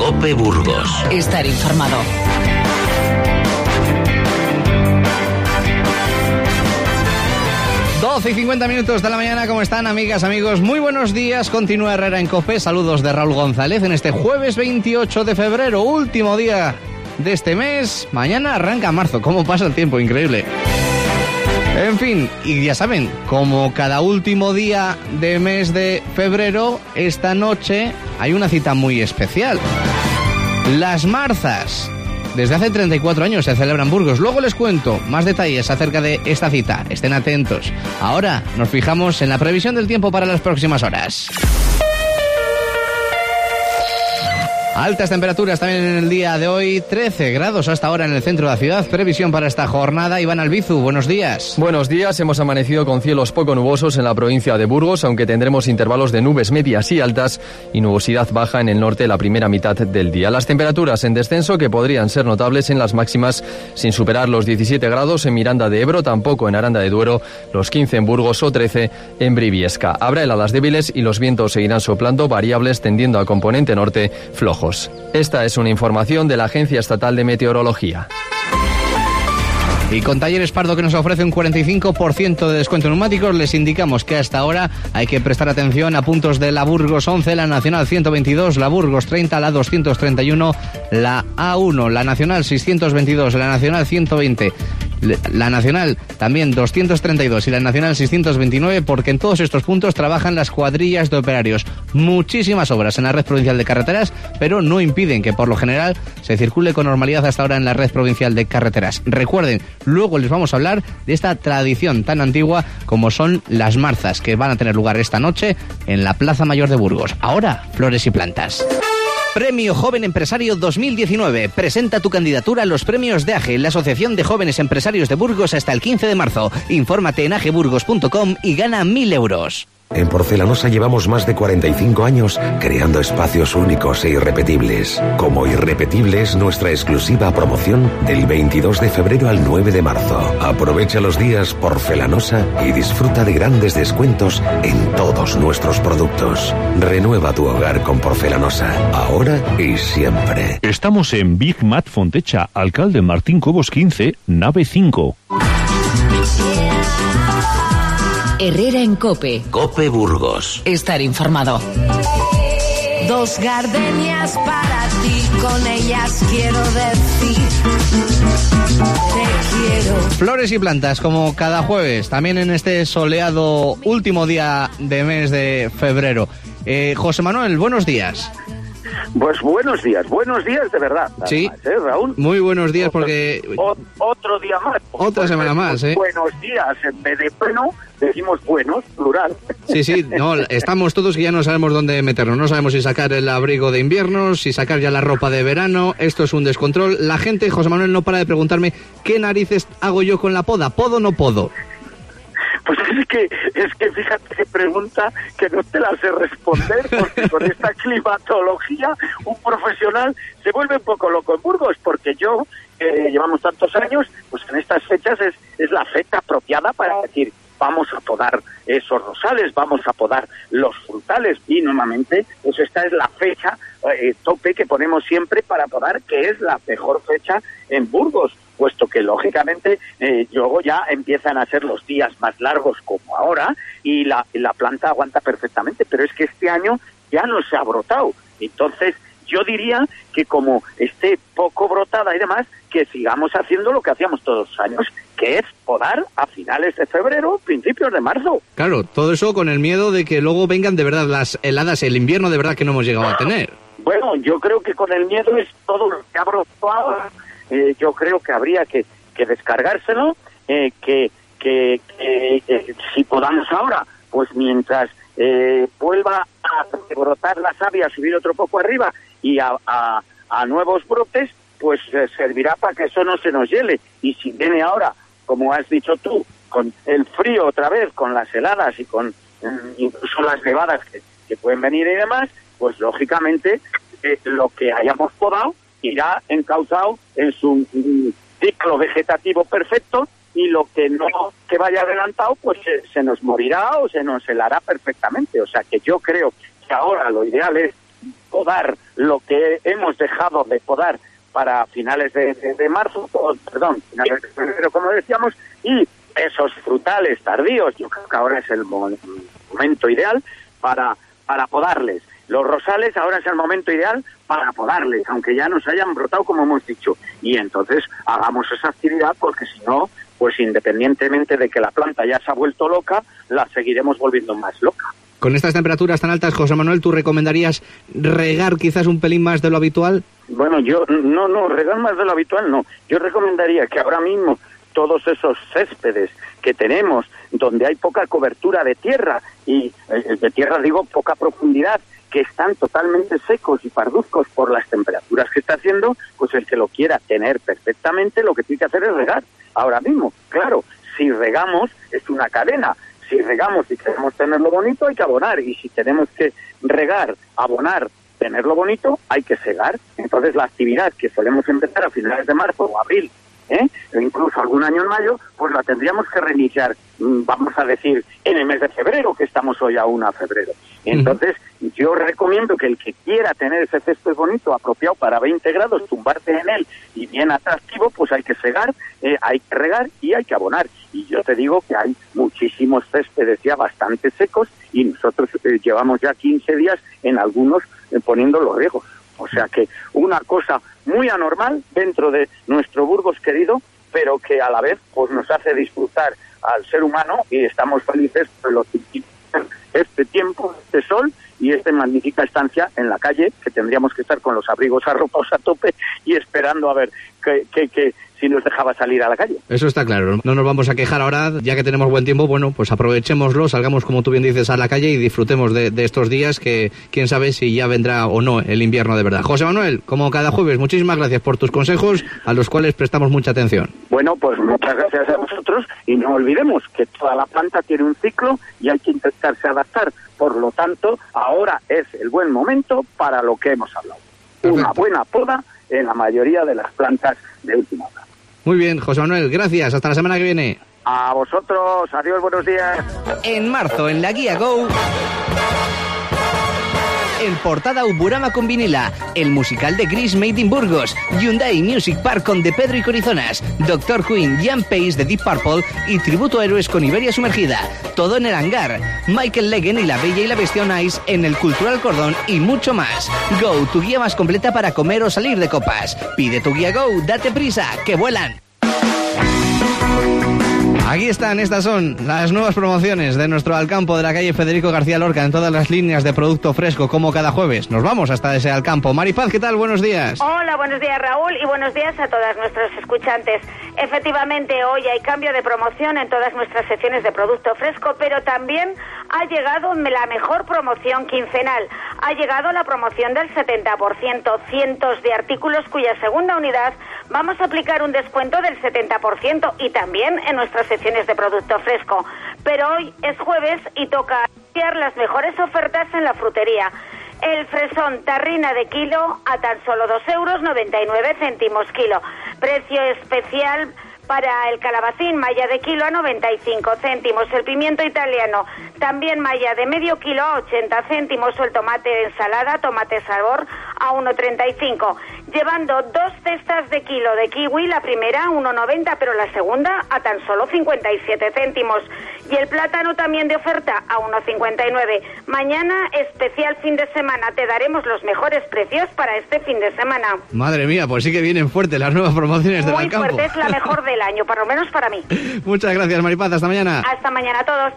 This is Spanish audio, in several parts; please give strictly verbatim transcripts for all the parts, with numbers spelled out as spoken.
COPE Burgos. Estar informado. doce y cincuenta minutos de la mañana, ¿cómo están, amigas, amigos? Muy buenos días, continúa Herrera en COPE. Saludos de Raúl González en este jueves veintiocho de febrero, último día de este mes. Mañana arranca marzo, ¿cómo pasa el tiempo? Increíble. En fin, y ya saben, como cada último día de mes de febrero, esta noche hay una cita muy especial. Las Marzas. Desde hace treinta y cuatro años se celebra en Burgos. Luego les cuento más detalles acerca de esta cita. Estén atentos. Ahora nos fijamos en la previsión del tiempo para las próximas horas. Altas temperaturas también en el día de hoy, trece grados hasta ahora en el centro de la ciudad. Previsión para esta jornada. Iván Albizu, buenos días. Buenos días, hemos amanecido con cielos poco nubosos en la provincia de Burgos, aunque tendremos intervalos de nubes medias y altas y nubosidad baja en el norte la primera mitad del día. Las temperaturas en descenso que podrían ser notables en las máximas sin superar los diecisiete grados en Miranda de Ebro, tampoco en Aranda de Duero, los quince en Burgos o trece en Briviesca. Habrá heladas débiles y los vientos seguirán soplando variables tendiendo a componente norte flojos. Esta es una información de la Agencia Estatal de Meteorología. Y con Talleres Pardo, que nos ofrece un cuarenta y cinco por ciento de descuento en neumáticos, les indicamos que hasta ahora hay que prestar atención a puntos de la Burgos once, la Nacional ciento veintidós, la Burgos treinta, la doscientos treinta y uno, la A uno, la Nacional seiscientos veintidós, la Nacional ciento veinte, la Nacional también doscientos treinta y dos y la Nacional seiscientos veintinueve, porque en todos estos puntos trabajan las cuadrillas de operarios. Muchísimas obras en la red provincial de carreteras, pero no impiden que por lo general se circule con normalidad hasta ahora en la red provincial de carreteras. Recuerden, luego les vamos a hablar de esta tradición tan antigua como son las Marzas, que van a tener lugar esta noche en la Plaza Mayor de Burgos. Ahora, flores y plantas. Premio Joven Empresario dos mil diecinueve. Presenta tu candidatura a los premios de A G E, la Asociación de Jóvenes Empresarios de Burgos, hasta el quince de marzo. Infórmate en ageburgos punto com y gana mil euros. En Porcelanosa llevamos más de cuarenta y cinco años creando espacios únicos e irrepetibles. Como irrepetible es nuestra exclusiva promoción del veintidós de febrero al nueve de marzo. Aprovecha los días Porcelanosa y disfruta de grandes descuentos en todos nuestros productos. Renueva tu hogar con Porcelanosa, ahora y siempre. Estamos en Big Mat Fontecha, Alcalde Martín Cobos quince, nave cinco. Herrera en COPE. COPE Burgos. Estar informado. Dos gardenias para ti, con ellas quiero decir te quiero. Flores y plantas, como cada jueves, también en este soleado último día de mes de febrero. Eh, José Manuel, buenos días. Pues buenos días, buenos días de verdad. Sí, además, ¿eh, Raúl? Muy buenos días, otro, porque... O, otro día más. Otra semana más, ¿eh? Buenos días, en vez de bueno, decimos buenos, plural. Sí, sí, no, estamos todos que ya no sabemos dónde meternos. No sabemos si sacar el abrigo de invierno, si sacar ya la ropa de verano. Esto es un descontrol. La gente, José Manuel, no para de preguntarme qué narices hago yo con la poda. ¿Podo o no podo? Pues es que, es que fíjate qué pregunta que no te la sé responder, porque con esta climatología un profesional se vuelve un poco loco en Burgos, porque yo, eh, llevamos tantos años, pues en estas fechas es, es la fecha apropiada para decir, vamos a podar esos rosales, vamos a podar los frutales, y normalmente pues esta es la fecha eh, tope que ponemos siempre para podar, que es la mejor fecha en Burgos, puesto que lógicamente eh, luego ya empiezan a ser los días más largos como ahora y la, la planta aguanta perfectamente, pero es que este año ya no se ha brotado. Entonces yo diría que como esté poco brotada y demás, que sigamos haciendo lo que hacíamos todos los años, que es podar a finales de febrero, principios de marzo. Claro, todo eso con el miedo de que luego vengan de verdad las heladas, el invierno de verdad que no hemos llegado a tener. Bueno, yo creo que con el miedo es todo lo que ha brotado. Eh, yo creo que habría que, que descargárselo, eh, que, que, que eh, si podamos ahora, pues mientras eh, vuelva a brotar la savia, subir otro poco arriba y a, a, a nuevos brotes, pues eh, servirá para que eso no se nos hiele. Y si viene ahora, como has dicho tú, con el frío otra vez, con las heladas y con eh, incluso las nevadas que, que pueden venir y demás, pues lógicamente eh, lo que hayamos podado irá encauzado en su mm, ciclo vegetativo perfecto, y lo que no que vaya adelantado pues se, se nos morirá o se nos helará perfectamente. O sea que yo creo que ahora lo ideal es podar lo que hemos dejado de podar para finales de, de, de marzo, o, perdón, finales de febrero, como decíamos, y esos frutales tardíos, yo creo que ahora es el momento ideal para, para podarles. Los rosales ahora es el momento ideal para podarles, aunque ya nos hayan brotado, como hemos dicho. Y entonces hagamos esa actividad, porque si no, pues independientemente de que la planta ya se ha vuelto loca, la seguiremos volviendo más loca. Con estas temperaturas tan altas, José Manuel, ¿tú recomendarías regar quizás un pelín más de lo habitual? Bueno, yo no, no, regar más de lo habitual no. Yo recomendaría que ahora mismo todos esos céspedes que tenemos, donde hay poca cobertura de tierra, y eh, de tierra digo poca profundidad, que están totalmente secos y parduzcos por las temperaturas que está haciendo, pues el que lo quiera tener perfectamente, lo que tiene que hacer es regar. Ahora mismo, claro, si regamos es una cadena. Si regamos y queremos tenerlo bonito, hay que abonar. Y si tenemos que regar, abonar, tenerlo bonito, hay que segar. Entonces la actividad que solemos empezar a finales de marzo o abril, ¿eh? o incluso algún año en mayo, pues la tendríamos que reiniciar, vamos a decir, en el mes de febrero, que estamos hoy aún a febrero. Entonces, uh-huh. yo recomiendo que el que quiera tener ese césped bonito, apropiado para veinte grados, tumbarte en él y bien atractivo, pues hay que segar, eh, hay que regar y hay que abonar. Y yo te digo que hay muchísimos céspedes ya bastante secos, y nosotros eh, llevamos ya quince días en algunos eh, poniendo los riegos. O sea que una cosa muy anormal dentro de nuestro Burgos querido, pero que a la vez pues nos hace disfrutar al ser humano, y estamos felices por lo que este tiempo, este sol y esta magnífica estancia en la calle, que tendríamos que estar con los abrigos arropados a tope y esperando a ver que, que, que si nos dejaba salir a la calle. Eso está claro, no nos vamos a quejar ahora, ya que tenemos buen tiempo. Bueno, pues aprovechémoslo, salgamos, como tú bien dices, a la calle y disfrutemos de, de estos días, que quién sabe si ya vendrá o no el invierno de verdad. José Manuel, como cada jueves, muchísimas gracias por tus consejos, a los cuales prestamos mucha atención. Bueno, pues muchas gracias a vosotros, y no olvidemos que toda la planta tiene un ciclo y hay que intentarse adaptar. Por lo tanto, ahora es el buen momento para lo que hemos hablado. Perfecto. Una buena poda en la mayoría de las plantas de última hora. Muy bien, José Manuel, gracias. Hasta la semana que viene. A vosotros, adiós, buenos días. En marzo, en la guía Go, en portada Uburama con vinila, el musical de Gris Made in Burgos, Hyundai Music Park con De Pedro y Corizonas, Doctor Queen, Jan Pace de Deep Purple y tributo a héroes con Iberia sumergida. Todo en el hangar. Michael Leggen y La Bella y la Bestia on Ice en el Cultural Cordón y mucho más. Go, tu guía más completa para comer o salir de copas. Pide tu guía Go, date prisa, que vuelan. Aquí están, estas son las nuevas promociones de nuestro Alcampo de la calle Federico García Lorca en todas las líneas de producto fresco, como cada jueves. Nos vamos hasta ese Alcampo. Maripaz, ¿qué tal? Buenos días. Hola, buenos días, Raúl, y buenos días a todos nuestros escuchantes. Efectivamente, hoy hay cambio de promoción en todas nuestras secciones de producto fresco, pero también ha llegado la mejor promoción quincenal. Ha llegado la promoción del setenta por ciento, cientos de artículos cuya segunda unidad vamos a aplicar un descuento del setenta por ciento, y también en nuestras secciones de producto fresco. Pero hoy es jueves y toca anunciar las mejores ofertas en la frutería. El fresón tarrina de kilo a tan solo dos euros noventa y nueve céntimos kilo. Precio especial para el calabacín, malla de kilo a noventa y cinco céntimos. El pimiento italiano, también malla de medio kilo a ochenta céntimos. O el tomate de ensalada, tomate sabor, a uno treinta y cinco. Llevando dos cestas de kilo de kiwi, la primera a uno noventa, pero la segunda a tan solo cincuenta y siete céntimos. Y el plátano también de oferta a uno cincuenta y nueve. Mañana, especial fin de semana, te daremos los mejores precios para este fin de semana. Madre mía, pues sí que vienen fuertes las nuevas promociones del Alcampo. Muy fuerte, es la mejor del año, por lo menos para mí. Muchas gracias, Maripaz, hasta mañana. Hasta mañana a todos.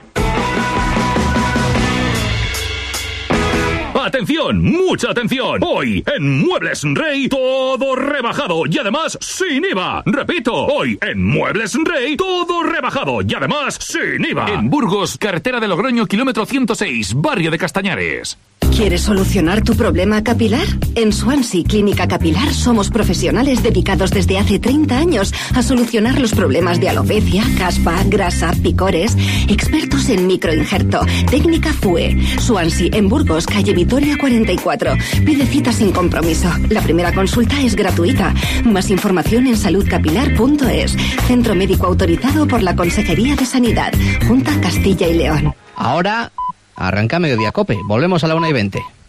¡Atención! ¡Mucha atención! Hoy, en Muebles Rey, todo rebajado y además sin I V A. Repito, hoy, en Muebles Rey, todo rebajado y además sin I V A. En Burgos, carretera de Logroño, kilómetro ciento seis, barrio de Castañares. ¿Quieres solucionar tu problema capilar? En Swansea Clínica Capilar somos profesionales dedicados desde hace treinta años a solucionar los problemas de alopecia, caspa, grasa, picores. Expertos en microinjerto. Técnica F U E. Swansea en Burgos, calle Vitoria cuarenta y cuatro. Pide cita sin compromiso. La primera consulta es gratuita. Más información en salud capilar punto es. Centro médico autorizado por la Consejería de Sanidad. Junta Castilla y León. Ahora arranca Mediodía Cope. Volvemos a la una y veinte.